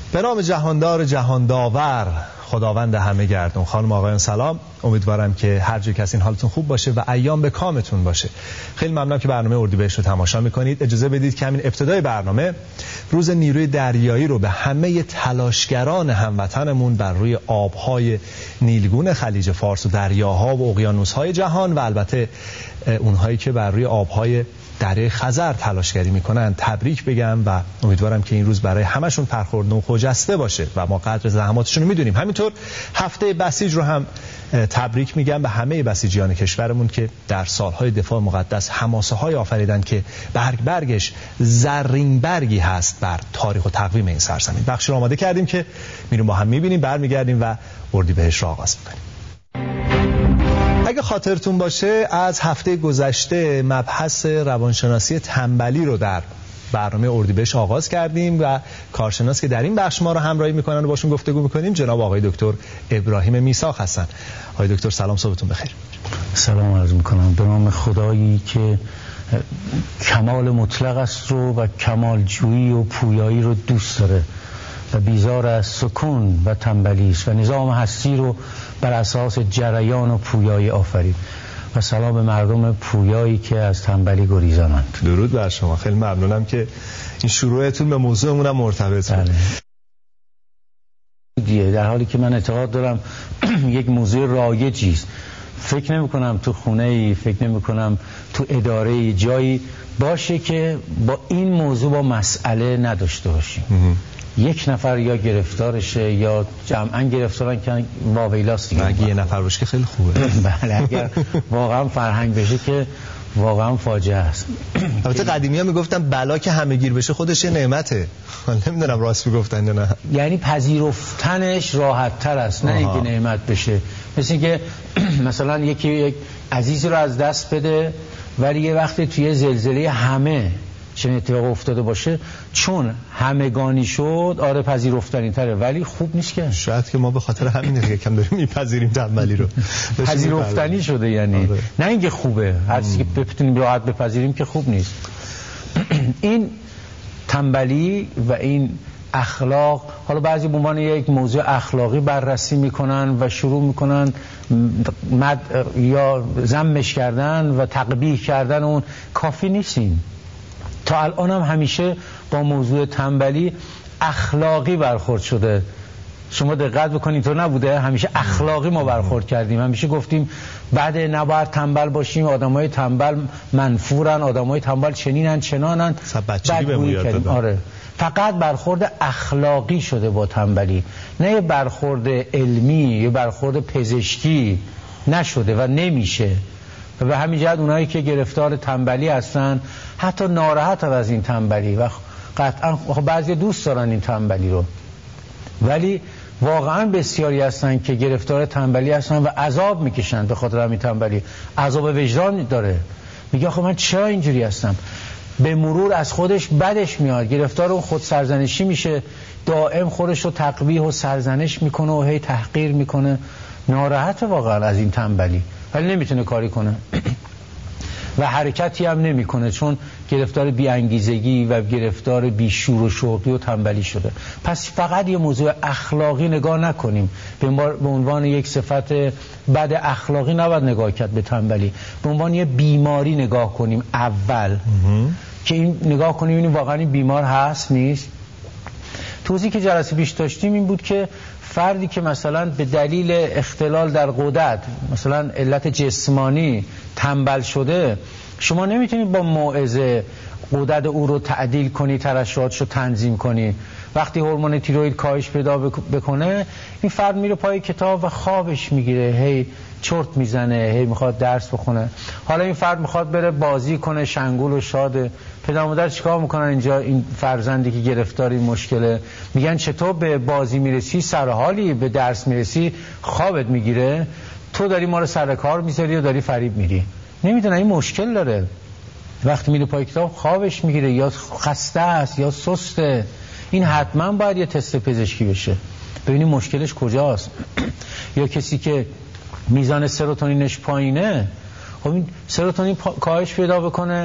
به نام جهاندار جهانداور خداوند همه گردون. خانم آقایان سلام، امیدوارم که هر جا کس این حالتون خوب باشه و ایام به کامتون باشه. خیلی ممنونم که برنامه اردیبهشت رو تماشا میکنید. اجازه بدید که همین ابتدای برنامه روز نیروی دریایی رو به همه تلاشگران هموطنمون بر روی آبهای نیلگون خلیج فارس و دریاها و اقیانوس‌های جهان و البته اونهایی که بر روی آبهای دریای خزر تلاشگری میکنن تبریک بگم و امیدوارم که این روز برای همشون پرخورده و خجسته باشه و ما قدر زحماتشون رو میدونیم. همینطور هفته بسیج رو هم تبریک میگم به همه بسیجیان کشورمون که در سالهای دفاع مقدس حماسه های آفریدن که برگش زرین برگی هست بر تاریخ و تقویم این سرزمین. بخشی رو آماده کردیم که میریم با هم میبینیم، برمیگردیم و اردیبهشت رو آغاز میکنیم. اگه خاطرتون باشه از هفته گذشته مبحث روانشناسی تنبلی رو در برنامه اردیبهشت آغاز کردیم و کارشناس که در این بخش ما رو همراهی میکنن و باشون گفتگو میکنیم جناب آقای دکتر ابراهیم میساق هستن. آقای دکتر سلام، صبحتون بخیر. سلام عرض میکنم به نام خدایی که کمال مطلق است و کمال جویی و پویایی رو دوست داره و بیزار از سکون و تنبلی است و نظام هستی رو بر اساس جریان و پویایی آفرید و سلام به مردم پویایی که از تنبلی گریزانند. درود بر شما، خیلی ممنونم که این شروعتون به موضوعمون هم مرتبط بود. در حالی که من اعتقاد دارم یک موضوع رایجی است، فکر نمی کنم تو خونه‌ای، فکر نمی کنم تو اداره جایی باشه که با این موضوع با مسئله نداشته باشیم. یک نفر یا گرفتارشه یا جمعا گرفتارن که واویلاست دیگه. اگه یه نفر باشه که خیلی خوبه. بله، اگر واقعا فرهنگ بشه که واقعا فاجعه است. البته قدیمی‌ها میگفتن بلا که همه گیر بشه خودش یه نعمته. نمیدونم راست میگفتن یا نه. یعنی پذیرفتنش راحت تر است، نه اینکه نعمت بشه. مثل اینکه مثلا یک عزیزی رو از دست بده ولی یه وقتی توی زلزله همه چنین اتفاق افتاده باشه، چون همگانی شد آره پذیرفتنی تره ولی خوب نیست که. شاید که ما به خاطر همین یکم داریم میپذیریم تنبلی رو. پذیرفتنی شده یعنی نه اینکه خوبه، هر چیزی که بتونیم راحت بپذیریم که خوب نیست. این تنبلی و این اخلاق حالا بعضی به عنوان یک موضوع اخلاقی بررسی میکنن و شروع میکنن یا ذمش کردن و تقبیح کردن اون. کافی نیستیم. تا الان هم همیشه با موضوع تنبلی اخلاقی برخورد شده. شما دقت بکنید تو نبوده، همیشه اخلاقی ما برخورد کردیم. همیشه گفتیم بعد نباید تنبل باشیم، آدمای تنبل منفورن، آدمای تنبل چنینن چنانن، بدگویی کردیم. آره، فقط برخورد اخلاقی شده با تنبلی، نه یه برخورد علمی، یه برخورد پزشکی نشده و نمیشه. و به همین جهت اونایی که گرفتار تنبلی هستن حتی ناراحت از این تنبلی و قطعا بعضی دوست دارن این تنبلی رو، ولی واقعا بسیاری هستن که گرفتار تنبلی هستن و عذاب میکشن به خاطر همین تنبلی. عذاب وجدان داره، میگه خب من چرا اینجوری هستم. به مرور از خودش بدش میاد، گرفتار اون خود سرزنشی میشه، دائم خودش رو تقبیح و سرزنش میکنه و هی تحقیر میکنه. ناراحت واقعا از این تنبلی ولی نمیتونه کاری کنه و حرکتی هم نمیکنه چون گرفتار بی انگیزگی و گرفتار بی شور و شوقی و تنبلی شده. پس فقط یه موضوع اخلاقی نگاه نکنیم، به عنوان یک صفت بد اخلاقی نباید نگاه کرد به تنبلی، به عنوان یه بیماری نگاه کنیم اول که این نگاه کنیم این واقعا این بیمار هست نیست. توضیحی که جلسه پیش داشتیم این بود که فردی که مثلا به دلیل اختلال در غدد، مثلا علت جسمانی تنبل شده، شما نمیتونید با موعظه غدد او رو تعدیل کنی، ترشحاتش رو تنظیم کنی. وقتی هورمون تیروئید کاهش پیدا بکنه این فرد میره پای کتاب و خوابش میگیره، هی چرت میزنه، هی میخواد درس بخونه. حالا این فرد میخواد بره بازی کنه، شنگول و شاده. پدر مادر چیکار میکنن اینجا؟ این فرزندی که گرفتار این مشکله میگن چطور به بازی میرسی سرحالی، به درس میرسی خوابت میگیره، تو داری ما رو سر کار میذاری و داری فریب میری. نمیدونن این مشکل داره، وقتی میره پای کتاب خوابش میگیره یا خسته است یا سسته. این حتما باید یه تست پزشکی بشه ببینیم مشکلش کجاست. یا کسی که میزان سروتونینش پایینه، خب این سروتونین کاهش پیدا بکنه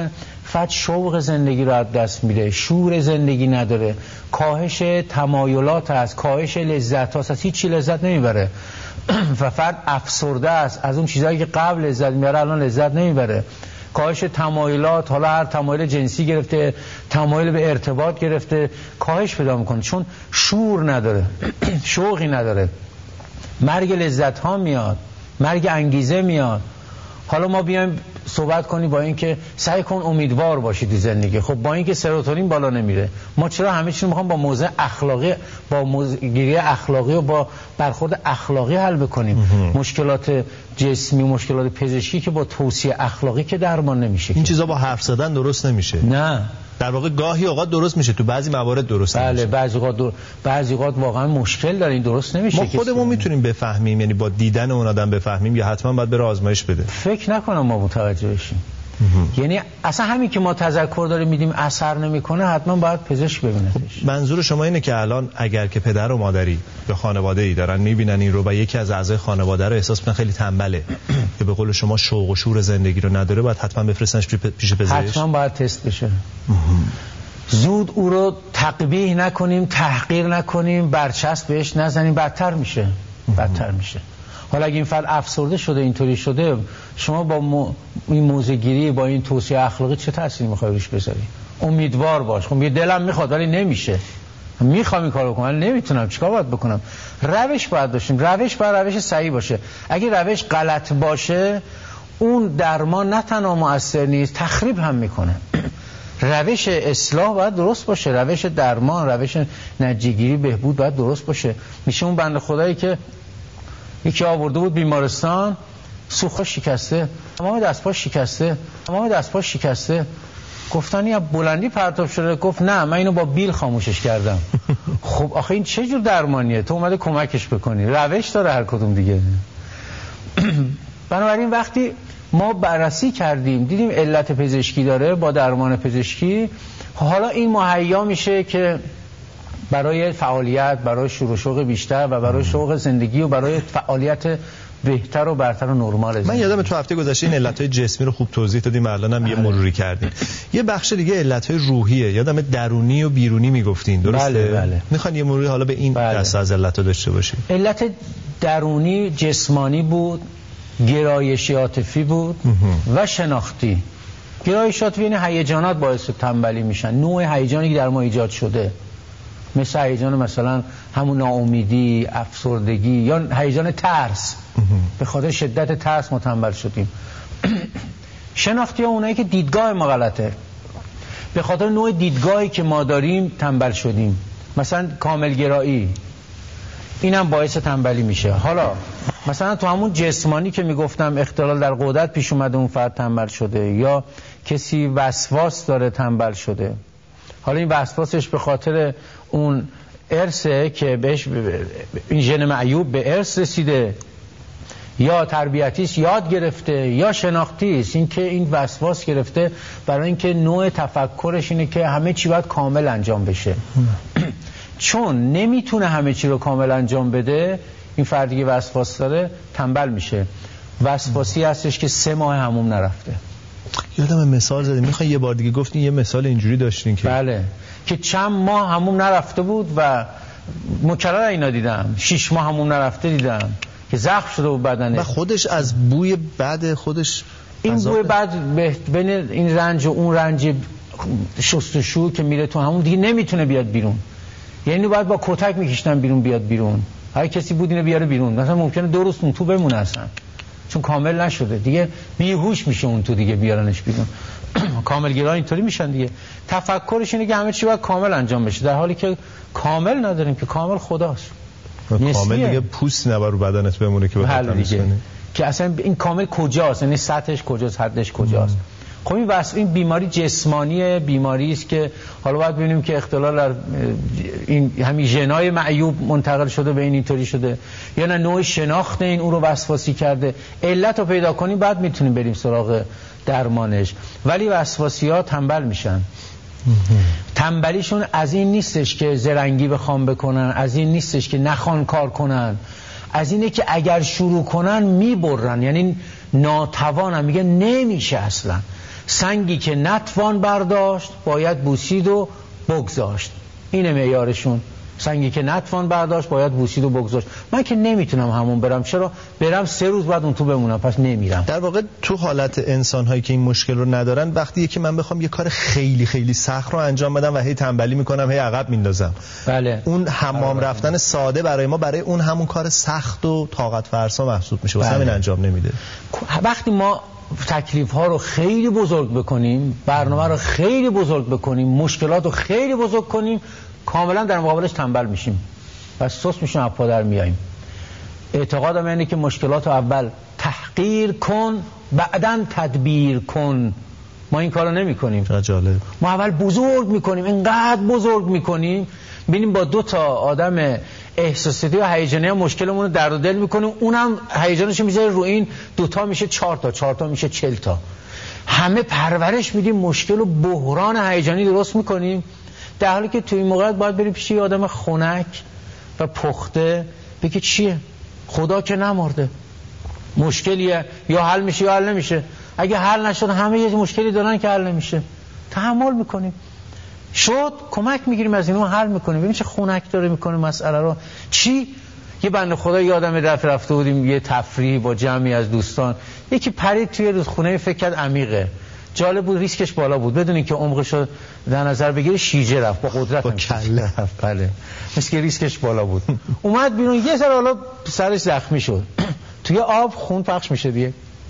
فرد شوق زندگی رو از دست میده، شور زندگی نداره، کاهش تمایلات هست، کاهش لذت هست، هیچی لذت نمیبره و فرد افسرده است، از اون چیزایی که قبل لذت میبره الان لذت نمیبره. کاهش تمایلات، حالا هر تمایل جنسی گرفته، تمایل به ارتباط گرفته، کاهش پیدا میکنه چون شور نداره شوقی نداره. مرگ لذت ها میاد، مرگ انگیزه میاد. حالا ما بیایم صحبت کنیم با اینکه سعی کن امیدوار باشی تو زندگی. خب با اینکه سروتونین بالا نمیره، ما چرا همه چیز رو میخوام با موضوع اخلاقی، با موضوعگیری اخلاقی و با برخورد اخلاقی حل بکنیم؟ مشکلات جسمی، مشکلات پزشکی که با توصیه اخلاقی که درمان نمیشه. این چیزا با حرف زدن درست نمیشه. نه، در واقع گاهی اوقات درست میشه، تو بعضی موارد درست نمیشه. بله، بعضی اوقات واقعا مشکل داره، این درست نمیشه. ما خودمون میتونیم بفهمیم، یعنی با دیدن اون آدم بفهمیم، یا حتما باید بره آزمایش بده؟ فکر نکنم ما متوجه بشیم. یعنی اصلا همین که ما تذکر داریم میدیم اثر نمیکنه، حتما باید پزشک ببینه. منظور شما اینه که الان اگر که پدر و مادری یا خانواده‌ای دارن میبینن این رو و یکی از اعضای خانواده رو احساس کنه خیلی تنبله که به قول شما شوق و شور زندگی رو نداره، باید حتما بفرستنش پیش پزشک؟ حتما باید تست بشه. زود او رو تقبیح نکنیم، تحقیر نکنیم، برچسب بهش نزنیم، بدتر میشه. حالا اگه این فرد افسرده شده، اینطوری شده، شما با این موضوعگیری، با این توصیه اخلاقی چه تأثیری میخوای روش بذاری؟ امیدوار باش. خب یه دلم میخواد ولی نمیشه، میخوام این کارو بکنم ولی نمیتونم، چیکار باید بکنم؟ روش باید داشتیم. روش باید روش صحیح باشه. اگه روش غلط باشه، اون درمان نه تنها مؤثر نیست، تخریب هم میکنه. روش اصلاح باید درست باشه، روش درمان، روش نتیجه‌گیری، بهبود باید درست باشه. میشه اون بنده خدایی که یکی آورده بود بیمارستان، سوخت شکسته، تمام دستپاش شکسته، گفتن یا بلندی پرتاب شده، گفت نه من اینو با بیل خاموشش کردم. خب آخه این چه جور درمانیه؟ تو اومده کمکش بکنی، روش داره هر کدوم دیگه. بنابراین وقتی ما بررسی کردیم، دیدیم علت پزشکی داره، با درمان پزشکی حالا این مهیا میشه که برای فعالیت، برای شور و شوق بیشتر و برای شوق زندگی و برای فعالیت بهتر و برتر و نرمال زندگی. من یادم تو هفته گذشته این علتهای جسمی رو خوب توضیح دادیم، الانم یه مروری کردیم. یه بخش دیگه علتهای روحیه، یادم درونی و بیرونی میگفتین، درسته؟ بله. میخوان یه مروری حالا به این دسته از علت‌ها داشته باشیم. علت درونی جسمانی بود، گرایشی عاطفی بود و شناختی. گرایش عاطفی یعنی هیجانات باعث تنبلی میشن، نوع هیجانی که در ما ایجاد شده، مثل هیجان مثلا همون ناامیدی، افسردگی یا هیجان ترس. به خاطر شدت ترس ما تنبل شدیم. شناختی ها اونایی که دیدگاه ما غلطه، به خاطر نوع دیدگاهی که ما داریم تنبل شدیم. مثلا کاملگرایی، اینم باعث تنبلی میشه. حالا مثلا تو همون جسمانی که میگفتم اختلال در غدد پیش اومده، اون فرد تنبل شده، یا کسی وسواس داره تنبل شده. حالا این وسواسش به خاطر اون ارثه که بهش این ژن معیوب به ارث رسیده، یا تربیتیش یاد گرفته، یا شناختیش، این که این وسواس گرفته برای اینکه نوع تفکرش اینه که همه چی باید کامل انجام بشه. چون نمیتونه همه چی رو کامل انجام بده، این فردی که وسواس داره تنبل میشه. وسواسی هستش که 3 ماه حموم نرفته. یادم مثال زدیم، میخوای یه بار دیگه گفتین یه مثال اینجوری داشتین که بله، که چند ماه حموم نرفته بود و مکرر اینا دیدم، 6 ماه حموم نرفته دیدم که زخم شده بود بدنه و خودش از بوی بعد خودش، این بوی بعد بین این رنج و اون رنج شستشو که میره تو همون دیگه نمیتونه بیاد بیرون. یعنی باید با کتک میکشتن بیرون بیاد بیرون. هر کسی بود اینو بیاره بیرون، مثلا ممکنه 2 روز اون تو بمونه اصلا، چون کامل نشده دیگه، بیهوش میشه اون تو دیگه بیارنش بیرون. کاملگرا اینطوری میشن دیگه. تفکرش اینه که همه چی باید کامل انجام بشه، در حالی که کامل نداریم که کامل خداست. کامل دیگه پوست نباید رو بدنت بمونه که بخاطر دیگه که اصلا این کامل کجاست، یعنی سطحش کجاست، حدش کجاست. خب این بیماری جسمانی، بیماری است که حالا باید ببینیم که اختلال در این همین ژنای معیوب منتقل شده به این اینطوری شده، یا نه نوع شناخت این اون رو وسواسی کرده. علت رو پیدا کنیم بعد میتونیم بریم سراغ درمانش. ولی وسواسی‌ها تنبل میشن. تنبلیشون از این نیستش که زرنگی بخوام بکنن، از این نیستش که نخوان کار کنن، از اینه که اگر شروع کنن میبرن، یعنی ناتوانن، میگه نمیشه اصلا. سنگی که نتوان برداشت باید بوسید و بگذاشت. اینه معیارشون. سنگی که نتوان برداشت باید بوسید و بگذاشت. من که نمیتونم همون برم، چرا برم 3 روز بعد اون تو بمونم، پس نمیرم. در واقع تو حالت انسان هایی که این مشکل رو ندارن، وقتی که من بخوام یه کار خیلی خیلی سخت رو انجام بدم و هی تنبلی میکنم، هی عقب میندازم، بله، اون حمام رفتن ساده برای ما، برای اون همون کار سخت و طاقت فرسا محسوب میشه، واسه همین انجام نمیده. وقتی ما تکلیف ها رو خیلی بزرگ بکنیم، برنامه رو خیلی بزرگ بکنیم، مشکلات رو خیلی بزرگ کنیم، کاملا در مقابلش تنبل میشیم و سست میشیم، از پا در میاییم. اعتقادم اینه که مشکلات رو اول تحقیر کن بعداً تدبیر کن. ما این کارو نمی کنیم. جالب. ما اول بزرگ میکنیم، اینقدر بزرگ میکنیم، ببینیم با 2 تا آدم احساساتی و هیجانی مشکلمون رو درد و دل میکنیم، اونم هیجانش میذاره رو این، 2 تا میشه 4 تا، 4 تا میشه 40 تا. همه پرورش میدیم، مشکل و بحران هیجانی درست میکنیم، در حالی که توی این موقع باید بریم پیش یه آدم خنک و پخته بگی چیه؟ خدا که نمرده، مشکلیه، یا حل میشه یا حل نمیشه. اگه حل نشد، همه یه مشکلی دارن که حل نمیشه، تحمل میکنیم. شد کمک میگیریم از اینو، حل میکنیم. ببین چه خنک داره میکنه مسئله رو. چی؟ یه بنده خدا یادم رفته بودیم یه تفریح با جمعی از دوستان، یکی پرید توی رودخونه، فکر کرد عمیقه، جالب بود، ریسکش بالا بود، بدون اینکه عمقش رو در نظر بگیره شیجه رفت، با قدرت هم کله رفت. بله، مثل که ریسکش بالا بود. اومد بیرون، یه ذره حالا سرش زخمی شد، توی آب خون پخش میشه دیگه،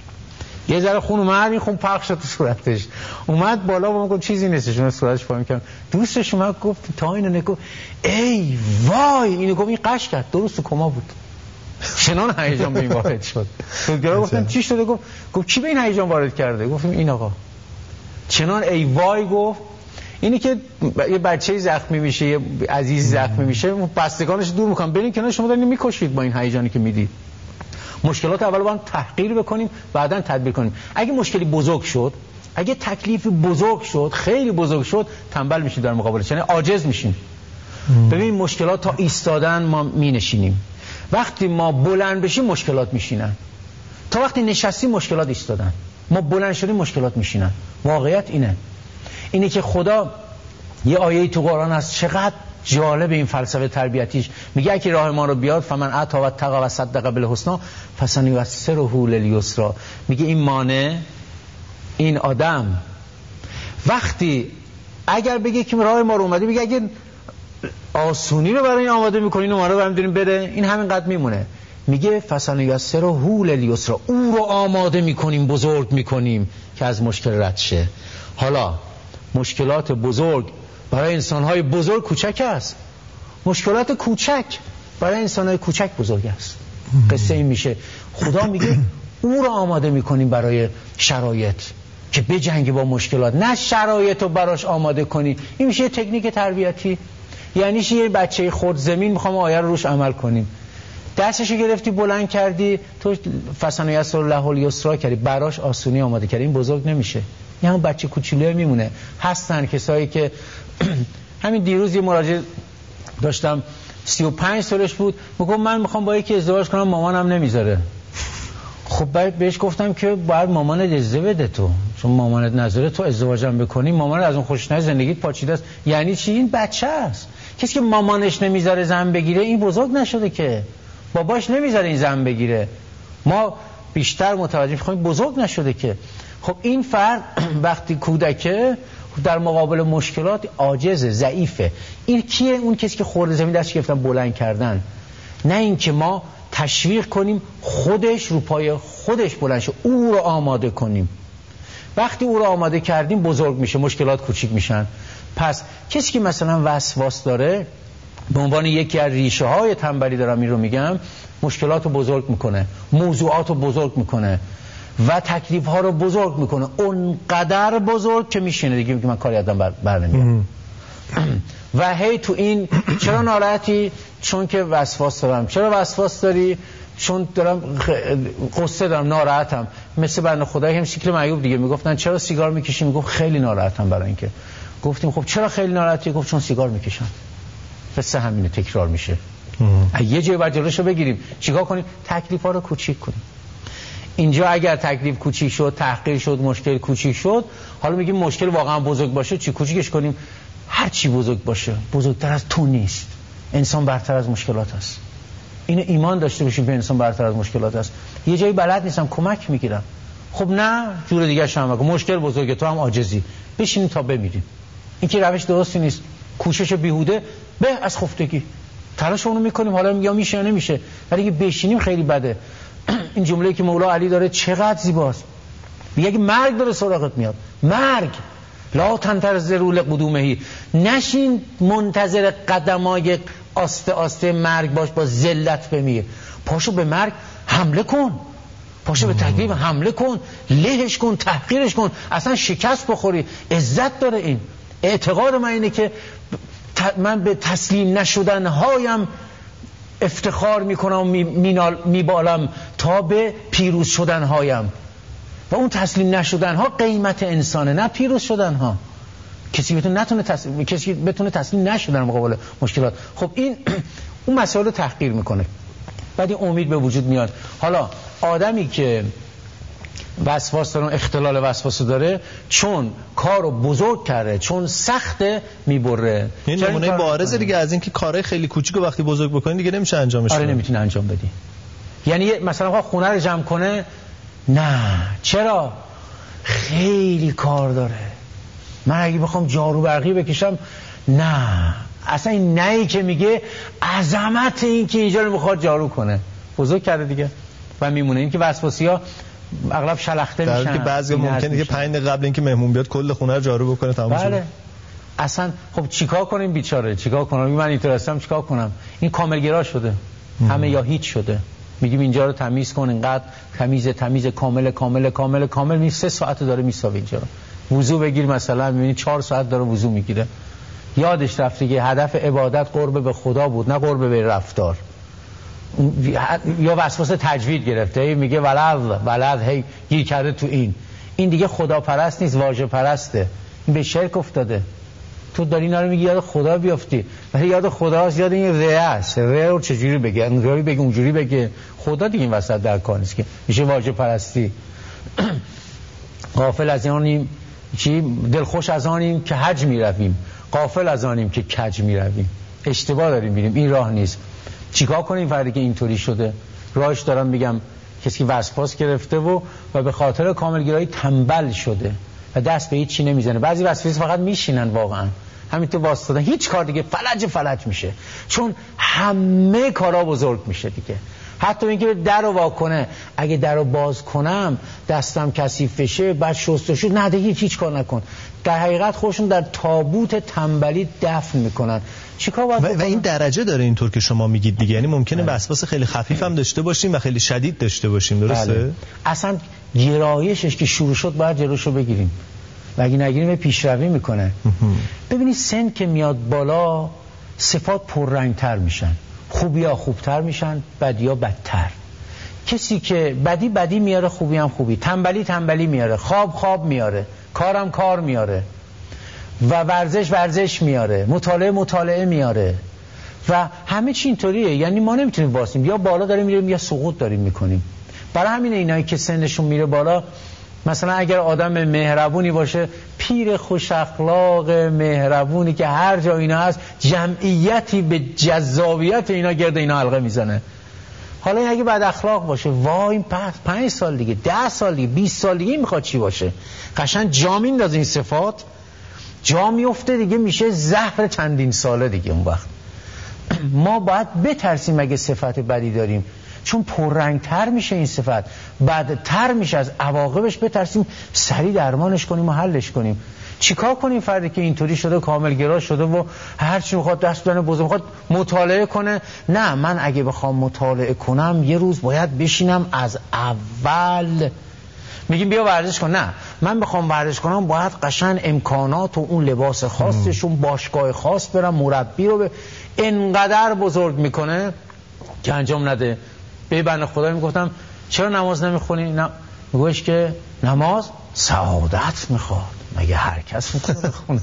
یه ذره خون اومد، این خون پخش شد تو صورتش، اومد بالا و من گفت چیزی نیستش، اون صورتش پایم کردم. دوستش اومد گفت تا اینو نگو، ای وای، اینو گفت این قش کرد، 2 روز تو کما بود. چنان هیجان به این وارد شد. دکترا گفتن چی شده؟ گفت کی به این هیجان وارد کرده؟ گفتیم این آقا. چنان ای وای گفت. اینی که یه بچه زخمی میشه، یه عزیز زخمی میشه، بستگانش دور میکنن، برین کنار، شما دارین میکشید با این هیجانی که میدید. مشکلات اول باید تحقیر بکنیم، بعداً تدبیر کنیم. اگه مشکلی بزرگ شد، اگه تکلیف بزرگ شد، خیلی بزرگ شد، تنبل میشید در مقابلش، یعنی عاجز میشیم. ببین مشکلات تا ایستادن ما مینشینیم، وقتی ما بلند بشیم مشکلات میشینن. تا وقتی نشستیم مشکلات ایستادن، ما بلند شدیم مشکلات میشینن. واقعیت اینه که خدا یه آیه تو قرآن هست، چقدر جالب این فلسفه تربیتیش، میگه اگه راه ما رو بیاد، فمن اتی و اتقی و صدق بالحسنی فسنیسره للیسری. میگه این مانع، این آدم وقتی اگر بگه که راه ما رو اومده، میگه اگه آسونی رو برای این آماده میکنین و ما رو بریم بره، این همینقدر میمونه. میگه فسنیسره للیسری، او رو آماده میکنیم، بزرگ میکنیم که از مشکل رد شه. حالا مشکلات بزرگ برای انسان‌های بزرگ کوچک است، مشکلات کوچک برای انسان‌های کوچک بزرگ است. قصه این میشه خدا میگه او رو آماده میکنیم برای شرایط که بجنگه با مشکلات، نه شرایط رو براش آماده کنی. این میشه تکنیک تربیتی. یعنی یه بچه خرد زمین میخوام آیه رو روش عمل کنیم، دستشو گرفتی بلند کردی، تو فسنیسر له الیسری کردی، براش آسونی آماده کردی، این بزرگ نمیشه، این هم بچه کوچولو میمونه. هستن کسایی که همین دیروز یه مراجعه داشتم، 35 سالش بود، میگم من میخوام با یکی ازدواج کنم، مامانم نمیذاره. خب بعد بهش گفتم که باید مامانت اجازه بده تو، چون مامانت نذاره تو ازدواجم بکنی، مامانت از اون خوشش نمیاد، زندگیت پاچیده است. یعنی چی؟ این بچه است. کسی که مامانش نمیذاره زن بگیره، این بزرگ نشده که. باباش نمیذاره این زن بگیره، ما بیشتر متوجه میخوایم بزرگ نشده که. خب این فرد وقتی کودکه در مقابل مشکلات عاجزه، ضعیفه. این کیه؟ اون کسی که خورده زمین دستش گرفتن بلند کردن، نه این که ما تشویق کنیم خودش رو پای خودش بلند شه، او رو آماده کنیم. وقتی او رو آماده کردیم بزرگ میشه، مشکلات کوچیک میشن. پس کسی که مثلا وسواس داره، به عنوان یکی از ریشه های تنبلی دارم این رو میگم، مشکلات رو بزرگ میکنه، موضوعات رو بزرگ میکنه و تکلیف ها رو بزرگ میکنه، اونقدر بزرگ که میشینه دیگه میگه من کاری ازم بر نمیاد. و هی تو این چرا ناراحتی؟ چون که وسواس دارم. چرا وسواس داری؟ چون دارم قصه دارم، ناراحتم. مثل بنده خدایی هم شکل معیوب دیگه میگفتن چرا سیگار میکشی؟ میگفت خیلی ناراحتم. برای اینکه گفتیم خب چرا خیلی ناراحتی؟ گفت چون سیگار میکشم. قصه همینه، تکرار میشه. یه جای بر جلوشو بگیریم، چیکار کنیم؟ تکلیفا رو کوچیک کنیم. اینجا اگر تکلیف کوچیک شد، تحقیر شد، مشکل کوچیک شد، حالا میگیم مشکل واقعا بزرگ باشه چی کوچیکش کنیم؟ هر چی بزرگ باشه بزرگتر از تو نیست. انسان برتر از مشکلات است. اینو ایمان داشته باشیم که انسان برتر از مشکلات است. یه جایی بلد نیستم کمک میگیرم، خب نه جور دیگه شما مشکل بزرگه، تو هم عاجزی، بشینیم تا بمیریم. این که روش درستی نیست. کوشش بیهوده به از خفتگی. تلاش اونو میکنیم، حالا یا میشه یا نمیشه، ولی اگه بشینیم خیلی بده. این جمله‌ای که مولا علی داره چقدر زیباست. میگه مرگ داره سراغت میاد. مرگ لا تنتظروا لقدومه، نشین منتظر قدمای آسته آسته مرگ باش با ذلت بمیر. پاشو به مرگ حمله کن، پاشو به تکلیف حمله کن، لهش کن، تحقیرش کن، اصلا شکست بخوری. عزت داره این. اعتقاد من اینه که من به تسلیم نشدن هایم افتخار میکنم و میبالم تا به پیروز شدن هایم، و اون تسلیم نشدن ها قیمت انسانه، نه پیروز شدن ها. کسی بتونه تسلیم نشدن مقابل مشکلات. خب این اون مسائل رو تحقیر میکنه، بعد این امید به وجود میاد. حالا آدمی که وسواس داره، اختلال وسواس داره، چون کارو بزرگ کرده، چون سخته میبره. این نمونه بارزه دیگه از اینکه کارهای خیلی کوچیکو وقتی بزرگ بکنی دیگه نمیشه انجامش بدی. آره نمیتونه انجام بدی. یعنی مثلا خونه رو جمع کنه، نه چرا؟ خیلی کار داره. من اگه بخوام جارو برقی بکشم، نه. اصلا این نهی که میگه عظمت این که اینجا رو میخواد جارو کنه، بزرگ کرده دیگه و میمونه. این که وسواسی‌ها اغلب شلخته میشن، در که بعضی ممکنه که 5 دقیقه قبل اینکه مهمون بیاد کل خونه رو جارو بکنه تمام شده. بله. اصلا خب چیکار کنیم بیچاره؟ چیکار کنم؟ من اینطور هستم چیکار کنم؟ این کاملگرا شده. همه یا هیچ شده. میگیم اینجا رو تمیز کن، اینقدر تمیز کامل می 3 ساعت داره میساوی اینجا رو. وضو بگیر مثلا میبینی 4 ساعت داره وضو میگیره. یادش رفته که هدف عبادت قرب به خدا بود، نه قرب به رفتار. یا وسواس تجوید گرفته، میگه ولد هی گیر کرده تو این دیگه خدا پرست نیست، واژه پرسته. این به شرک افتاده. تو داری اینا رو میگی یاد خدا بیافتی، ولی یاد خداست، یاد این ره است. ره رو چجوری بگه؟ اینجوری بگه، اونجوری بگه. خدا دیگه این وسط در کار نیست که میشه واژه پرستی. غافل از آنیم دلخوش از آنیم که حج میرویم، غافل از آنیم که کج میرویم. اشتباه داریم میریم، این راه نیست. چیکار کنیم فردی که اینطوری شده؟ راهش دارم میگم، کسی که وسواس گرفته و به خاطر کاملگرایی تنبل شده و دست به هیچ چی نمیزنه. بعضی وسواس فقط میشینن، واقعا همینطور واسطادن، هیچ کار دیگه فلج میشه، چون همه کارا بزرگ میشه دیگه. حتی اینکه در رو وا کنه، اگه در رو باز کنم دستم کثیف بشه، بعد شستشو، نه دیگه هیچ کار نکن. در حقیقت خودشون در تابوت تنبلی دفن میکنن. چیکار باید و این درجه داره اینطور که شما میگید دیگه، یعنی ممکنه وسواس خیلی خفیف هم داشته باشیم و خیلی شدید داشته باشیم، درسته؟ بله. اصلا گرایشش که شروع شد باید جلوشو بگیریم و اگه نگیریم پیشروی میکنه. ببینید سن که میاد بالا صفات پررنگتر میشن، خوبیا خوبتر میشن، بدیا بدتر. کسی که بدی میاره، خوبی هم خوبی، تنبلی میاره، خواب میاره، کارم کار میاره و ورزش میاره، مطالعه میاره و همه چی اینطوریه. یعنی ما نمیتونیم واسیم، یا بالا داریم میریم یا سقوط داریم میکنیم. برای همین اینایی که سنشون میره بالا، مثلا اگر آدم مهربونی باشه، پیر خوش اخلاق مهربونی که هر جا اینا هست جمعیتی به جذابیت اینا گرد اینا حلقه میزنه. حالا این اگه بد اخلاق باشه، وای 5 سال دیگه، 10 سال دیگه، 20 سال دیگه میخواد چی باشه؟ قشنگ جا میندازه این صفات، جا میفته دیگه، میشه زهر چندین ساله دیگه. اون وقت ما باید بترسیم اگه صفت بدی داریم، چون پررنگتر میشه این صفت، بدتر میشه، از عواقبش بترسیم، سریع درمانش کنیم و حلش کنیم. چیکار کنیم فردی که اینطوری شده، کاملگرا شده و هر چی میخواد دست بدن بزرگ، میخواد مطالعه کنه؟ نه، من اگه بخوام مطالعه کنم یه روز باید بشینم از اول. میگیم بیا ورزش کن، نه، من بخوام ورزش کنم باید قشنگ امکانات و اون لباس خاصشون، باشگاه خاص برم، مربی رو انقدر بزرگ میکنه که انجام نده. به بنده خدا میگفتم چرا نماز نمیخونی؟ نه، میگوش که نماز سعادت میخواد، مگه هر کس میتونه بخونه؟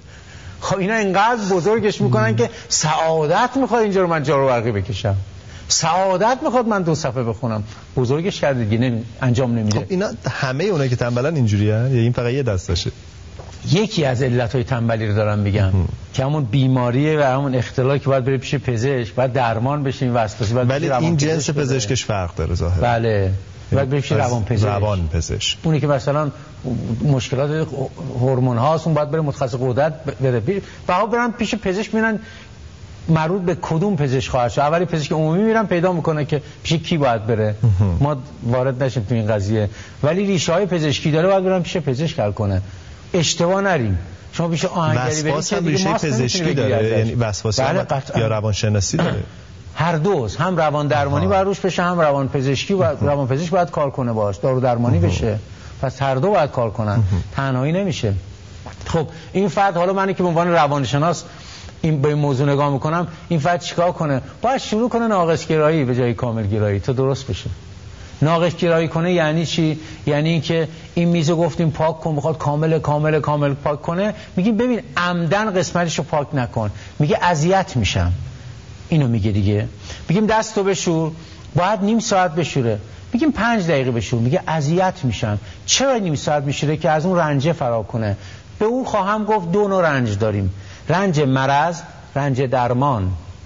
خب اینا اینقدر بزرگش میکنن که سعادت میخواد اینجا رو من جارو برقی بکشم. سعادت میخواد من 2 صفحه بخونم. بزرگش کرده دیگه انجام نمیده. خب اینا همه اونایی که تنبلن اینجوریه یا این فقط یه دستشه؟ یکی از علتهای تنبلی رو دارم میگم که همون بیماریه و همون اختلال که باید بره پیش پزشک، باید درمان بشه این وسواسی. ولی این جنس پزشکش فرق داره ظاهرا. بله باید بره پیش روان پزشک. اونی که مثلا مشکلات هورمون هاست اون باید بره متخصص غدد بره. بها برن پیش پزشک میرن مربوط به کدوم پزشک خواهد شد. اولی پزشک عمومی میرن پیدا میکنه که پیش کی باید بره. ما وارد نشیم تو این قضیه، ولی ریشه های پزشکی داره، باید برن پیش پزشک حل کنه. اشتباه نریم. شما پیش آهنگری برید که ریشه پزشکی داره، یعنی وسواسی یا روانشناسی داره. هر دوز، هم روان درمانی باید روش بشه، هم روان پزشکی و روان پزشک باید کار کنه باش، دارو درمانی بشه. پس هر دو باید کار کنن، تنهایی نمیشه. خب این فرد، حالا من که به عنوان روانشناس این به این موضوع نگاه میکنم، این فرد چیکار کنه؟ باید شروع کنه ناقص گرایی به جای کامل گرایی تا درست بشه. ناقص گرایی کنه یعنی چی؟ یعنی اینکه این میزو گفتیم پاک کن، بخواد کامل پاک کنه، میگیم ببین عمدن قسمتشو پاک نکن، میگه اذیت میشم، اینو میگه دیگه. میگیم دستو بشور، باید نیم ساعت بشوره، میگیم 5 دقیقه بشور، میگه اذیت میشم. چرا نیم ساعت میشوره؟ که از اون رنجه فرار کنه. به اون خواهم گفت 2 نوع رنج داریم، رنج مرض، رنج درمان.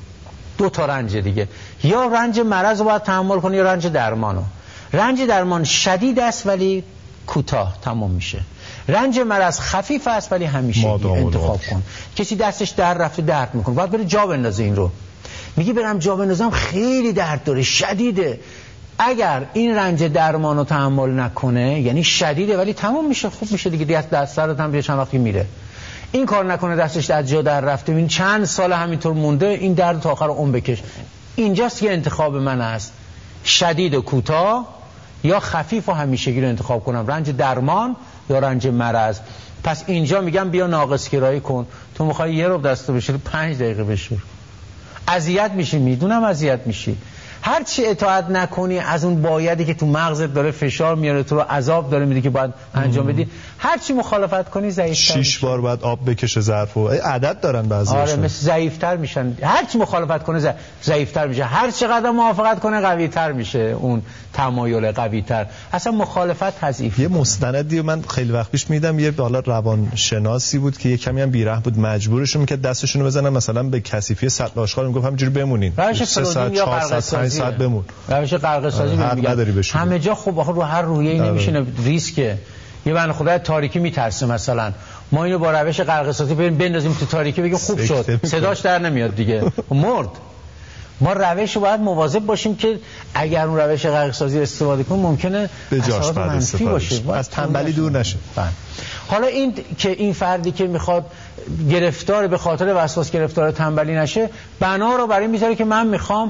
2 تا رنج دیگه، یا رنج مرض رو باید تحمل کنی یا رنج درمانو. رنج درمان شدید است ولی کوتاه تمام میشه. رنج مرض خفیف است ولی همیشه انتخاب کن. کسی دستش در رفته درد میکنه، باید بره جا بندازه این رو. میگه برم جا بندازم خیلی درد داره، شدیده. اگر این رنج درمانو تحمل نکنه، یعنی شدیده ولی تمام میشه، خوب میشه دیگه، دست سرت هم چند وقتی میره. این کار نکنه، دستش از جا در رفته، این چند سال همینطور مونده، این درد تا آخر عمر بکش. اینجاست که انتخاب من است، شدید و کوتاه یا خفیف و همیشگی رو انتخاب کنم، رنج درمان یا رنج مرض. پس اینجا میگم بیا ناقص گرایی کن. تو میخوای 1 ربع دستو بشوری، 5 دقیقه بشور. اذیت میشی، میدونم اذیت میشی. هر چی اطاعت نکنی از اون بایدی که تو مغزت داره فشار میاره، تو رو عذاب داره میده که باید انجام بدی، هر چی مخالفت کنی ضعیف‌تر 6 بار باید آب بکشه ظرفو، عدد دارن بعضی‌ها. آره مثل ضعیف‌تر میشن. هر چی مخالفت کنه ضعیف‌تر میشه، هر چقدر موافقت کنه قوی‌تر میشه، اون تمایل قوی‌تر. اصلا مخالفت تضعیف. یه مستندی من خیلی وقت پیش میدم، یه بالا روانشناسی بود که یه کمی هم بی‌رحم بود، مجبورشون می‌کرد دستشون رو بزنن مثلا به کثیفی سطل آشغال، میگفت همینجوری بمونین 3 ساعت 4 ساعت بمون. روش غرق سازی میگن همه جا. خب آخه رو هر روحیه‌ای نمیشینه، ریسکه. یه بنده خدا تاریکی میترسه، مثلا ما اینو با روش غرق سازی بندازیم تو تاریکی بگیم خوب شد، صداش در نمیاد دیگه، مرد. ما روش باید مواظب باشیم که اگر اون روش غرق سازی استفاده کنیم ممکنه اثرات منفی باشه، از تنبلی دور نشه. حالا این که این فردی که میخواد گرفتار به خاطر وسواس گرفتار تنبلی نشه، بنا رو برای میذاره که من میخوام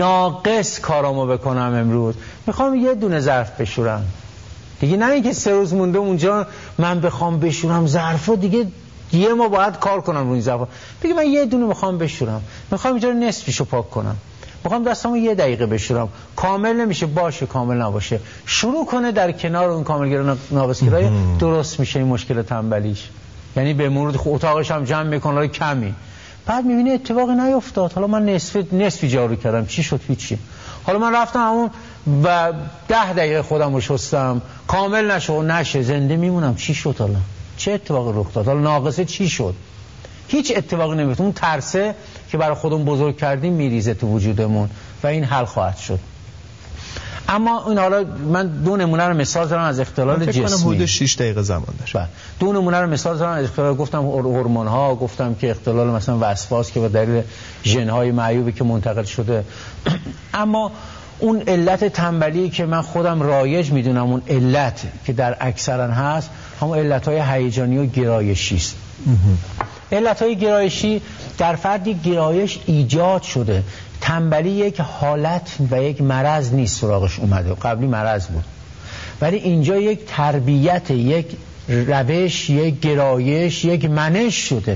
ناقص کارامو بکنم، امروز میخوام 1 دونه ظرف بشورم دیگه، نه اینکه 3 روز مونده اونجا من بخوام بشورم ظرفو، دیگه 1 ماه باید کار کنم روی ظرفا. بگه من 1 دونه میخوام بشورم، میخوام اینجا نصفشو پاک کنم، میخوام دستامو 1 دقیقه بشورم. کامل نمیشه، باشه کامل نباشه، شروع کنه در کنار اون کاملگرا ناقصگرایی، درست میشه این مشکل تنبلیش. یعنی به مرور اتاقش هم جمع میکنه کمی، بعد میبینه اتفاقی نیفتاد. حالا من نصفی جارو کردم، چی شد؟ هیچی. حالا من رفتم همون و 10 دقیقه خودم رو شستم، کامل نشه زنده میمونم، چی شد؟ حالا چه اتفاقی رخ داد؟ حالا ناقصه چی شد؟ هیچ اتفاقی نمیفته. اون ترسه که برای خودمون بزرگ کردیم میریزه تو وجودمون و این حل خواهد شد. اما این حالا من 2 نمونه رو مثال زدم از اختلال جسمی. فکر کنم حدود 6 دقیقه زمان داره. 2 نمونه رو مثال زدم از اختلال، گفتم هورمون ها، گفتم که اختلال مثلا وسواس که به دلیل ژن های معیوبی که منتقل شده. اما اون علت تنبلی که من خودم رایج میدونم، اون علت که در اکثرا هست، همون علت های هیجانی و گرایشی است. علت های گرایشی در فردی گرایش ایجاد شده. تنبلی یک حالت و یک مرض نیست، سراغش اومده، قبلی مرض بود، ولی اینجا یک تربیت، یک روش، یک گرایش، یک منش شده.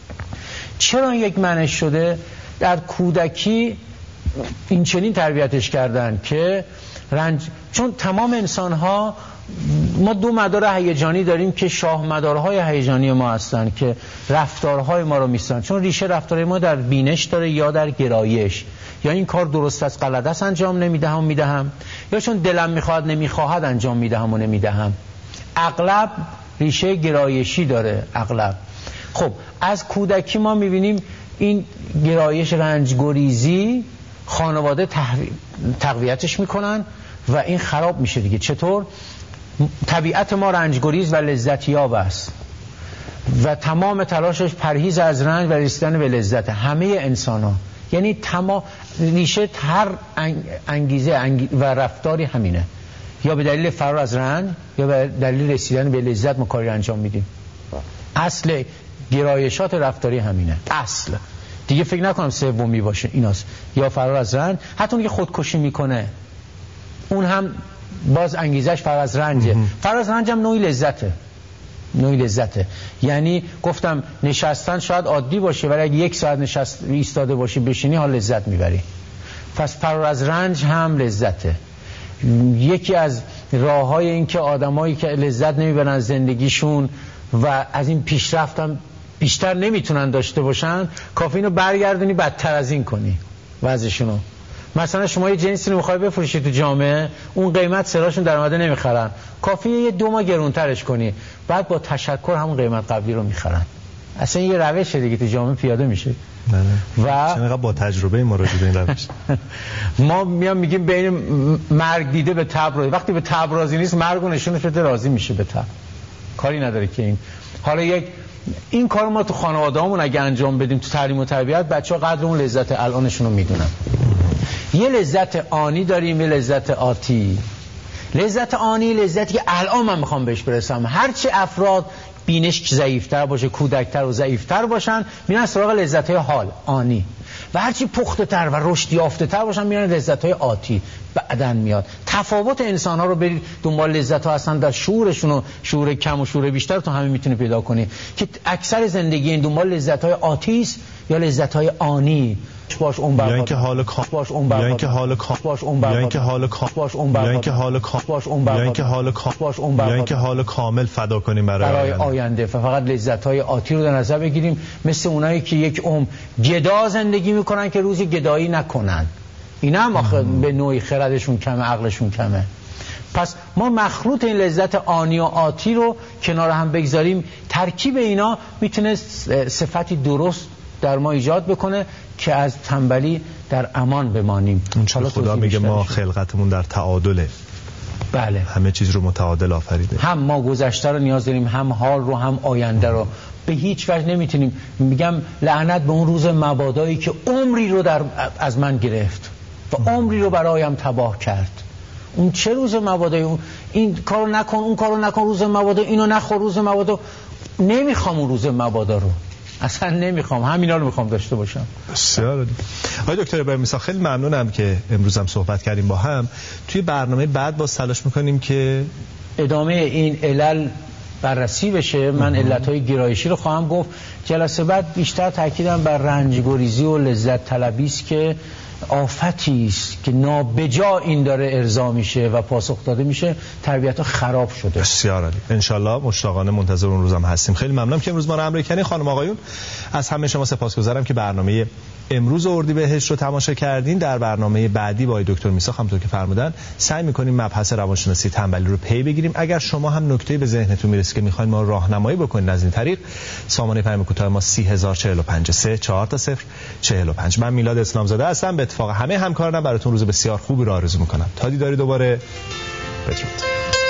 چرا یک منش شده؟ در کودکی این چنین تربیتش کردن که چون تمام انسان ها، ما 2 مدار هیجانی داریم که شاه مدارهای هیجانی ما هستن که رفتارهای ما رو میسازن، چون ریشه رفتارهای ما در بینش داره یا در گرایش. یا این کار درست از غلط است انجام میدهم، یا چون دلم میخواد نمیخواهد انجام میدهم و نمیدهم. اغلب ریشه گرایشی داره. اغلب خب از کودکی ما میبینیم این گرایش رنجگریزی خانواده تقویتش میکنن و این خراب میشه دیگه. چطور؟ طبیعت ما رنجگریز و لذتیاب است و تمام تلاشش پرهیز از رنج و رسیدن به لذت. همه انسان ها، یعنی تمام ریشه هر انگیزه و رفتاری همینه، یا به دلیل فرار از رنج یا به دلیل رسیدن به لذت ما کاری انجام میدیم. اصل گرایشات رفتاری همینه. اصل دیگه فکر نکنم سومی باشه. ایناست، یا فرار از رنج. حتی اون که خودکشی میکنه اون هم باز انگیزش فرار از رنجه. فرار از رنج هم نوعی لذته. یعنی گفتم نشستن شاید عادی باشه، ولی اگه 1 ساعت ایستاده باشی بشینی حال لذت میبری. پس فرار از رنج هم لذته. یکی از راههای این که آدمایی که لذت نمیبرن از زندگیشون و از این پیشرفت هم بیشتر نمیتونن داشته باشن، کافی اینو برگردونی بدتر از این کنی وضعشونو. مثلا شما یه جنسی رو میخوای بفروشی تو جامعه، اون قیمت سراشون در اومده نمیخرن، کافیه یه 2 ماه گرونترش کنی، بعد با تشکر همون قیمت قبلی رو میخرن. اصلا یه روشه دیگه تو جامعه پیاده میشه. و چون با تجربه ما راجع به این روش ما میگیم بین مرگ دیده به تب راضی. وقتی به تب راضی نیست مرگ نشونش بده راضی میشه به تب. کاری نداره که این. حالا این کار ما تو خانواده‌هامون اگه انجام بدیم تو تعلیم و تربیت، بچه‌ها قدر اون لذت الانشون رو میدونن. یه لذت آنی داریم، یه لذت آتی. لذت آنی لذتی که الان من میخوام بهش برسم. هرچی افراد بینش ضعیفتر باشه، کودکتر و ضعیفتر باشن، میرن سراغ لذت‌های حال آنی، و هرچی پخته‌تر و رشد یافته‌تر باشن میرن لذت‌های آتی بعدن میاد. تفاوت انسان‌ها رو برید دنبال لذت‌ها هستن در شعورشون و شعور کم و شعور بیشتر تو همین میتونی پیدا کنی که اکثر زندگی این دنبال لذت‌های آتی است یا لذت‌های آنی. باش اون برباد، یا اینکه حال باش اون برباد، یا اینکه حال باش اون برباد، یا اینکه حال باش اون برباد، یا اینکه حال باش اون برباد، یا اینکه حال باش اون برباد، یا اینکه حال کامل فدا کنیم برای آینده. فقط لذت‌های آتی رو در نظر بگیریم، مثل اونایی که یک گدا زندگی میکنن که روزی گدایی نکنن. اینا هم آخه به نوعی خردشون کمه، عقلشون کمه. پس ما مخلوط این لذت آنی و آتی رو کنار هم بگذاریم، ترکیب اینا میتونه صفتی درست در ما ایجاد بکنه که از تنبلی در امان بمانیم. چون خدا میگه ما خلقتمون در تعادله. بله، همه چیز رو متعادل آفریده. هم ما گذشته رو نیاز داریم، هم حال رو، هم آینده رو. به هیچ وجه نمیتونیم. میگم لعنت به اون روز مبادایی که عمری رو از من گرفت و عمری رو برایم تباه کرد. اون چه روز مبادایی؟ این کارو نکن، اون کارو نکن، روز مبادا اینو نخور، روز مبادا. نمیخوام اون روز مبادا رو، اصلا نمیخوام. همینا رو میخوام داشته باشم. بسیار آقای دکتر ابراهیم میساق، خیلی ممنونم که امروز هم صحبت کردیم با هم. توی برنامه بعد باز تلاش میکنیم که ادامه این علل بررسی بشه. من علتهای گرایشی رو خواهم گفت. جلسه بعد بیشتر تاکیدم بر رنجگریزی و لذت طلبی است که آفتی است که نابجا این داره ارضا میشه و پاسخ داده میشه. تربیت خراب شده. بسیار عالی. انشالله مشتاقانه منتظر اون روزم هستیم. خیلی ممنونم که امروز ما رو همراهی کردین. خانم آقایون، از همه شما سپاسگزارم که برنامه امروز اردیبهشت رو تماشا کردین. در برنامه بعدی با آقای دکتر میساق همونطور که فرمودن سعی می‌کنیم مبحث روانشناسی تنبلی رو پی بگیریم. اگر شما هم نکته‌ای به ذهنتون میرسه که می‌خواید ما راهنمایی بکنید از این طریق، سامانه پیام کوتاه ما 30045 34 من میلاد اسلامزاده هستم. به اتفاق همه همکارانم براتون روز بسیار خوبی رو آرزو می‌کنم. تا دیداری دوباره، بدرود.